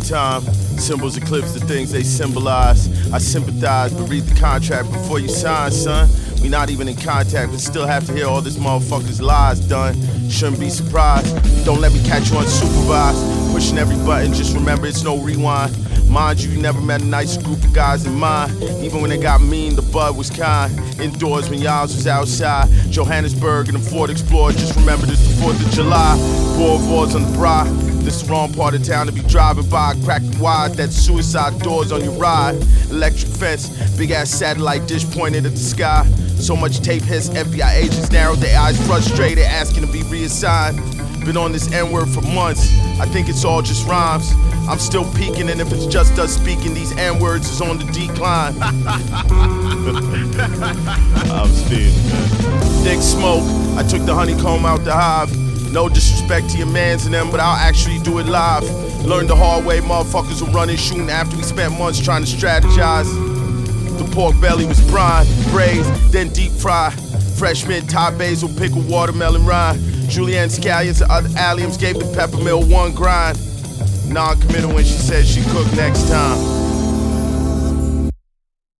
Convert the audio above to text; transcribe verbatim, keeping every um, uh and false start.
time. Symbols eclipse the things they symbolize. I sympathize, but read the contract before you sign, son. We not even in contact, but still have to hear all this motherfucker's lies done. Shouldn't be surprised. Don't let me catch you unsupervised. Pushing every button, just remember it's no rewind. Mind you, you never met a nice group of guys in mine. Even when they got mean, the bud was kind. Indoors when y'all was outside. Johannesburg and the Ford Explorer, just remember this the fourth of July. Boulevard's on the bra. This the wrong part of town to be driving by. Cracking wide, that suicide doors on your ride. Electric fence, big ass satellite dish pointed at the sky. So much tape hits, F B I agents narrowed their eyes, frustrated, asking to be reassigned. Been on this N-word for months, I think it's all just rhymes. I'm still peeking, and if it's just us speaking, these N-words is on the decline. I'm Steve, man. Thick smoke, I took the honeycomb out the hive. No disrespect to your mans and them, but I'll actually do it live. Learned the hard way, motherfuckers were running, shooting after we spent months trying to strategize. The pork belly was brine, braised, then deep fried. Fresh mint, Thai basil, pickle, watermelon rind. Julienne scallions and other alliums gave the peppermill one grind. Non-committal when she said she cooked next time.